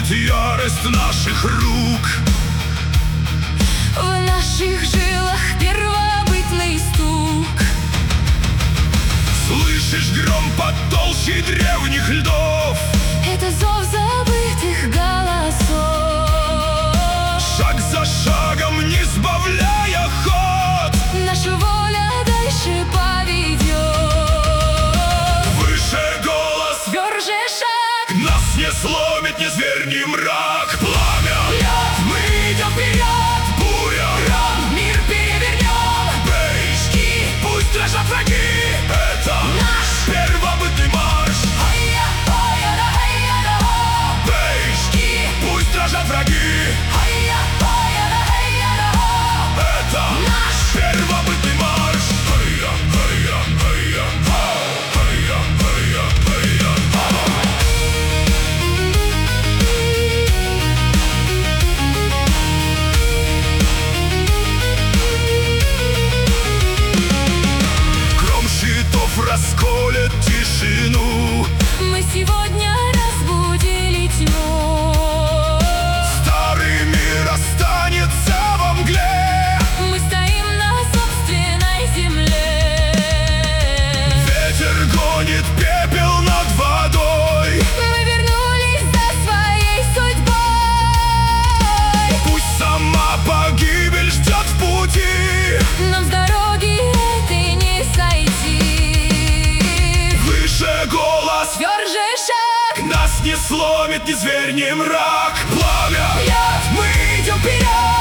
Пылает ярость наших рук. В наших жилах первобытный стук. Слышишь гром под толщей древних льдов? Это зов забытых голосов. Шаг за шагом, не сбавляя ход, Наша воля дальше поведет. выше голос, Тверже шаг. нас не сломит ни зверь, ни мрак. Пламя, мы идем вперед, буря, Гром, мир перевернем. бейшки, пусть дрожат враги. Это Наш первобытный марш. Ай-я, ай-я-да, ай-я-да-о. Бейшки, пусть дрожат враги. Ай-я, ай-я-да, ай-я-да-о. Это Наш первобытный марш. Ай-я, ай-я, ай-я, ау. Ай-я, ай-я, ай-я, ау. Гром щитов расколет тишину. Мы сегодня разбудили тьму. Старый мир останется во мгле. Мы стоим на собственной земле. Ветер гонит пепел над водой. Мы вернулись за своей судьбой. Пусть сама погибель ждет в пути. Нам с дороги этой не сойти. Выше голос, Тверже шаг. нас не сломит ни зверь, ни мрак. Пламя, Мы идем вперед.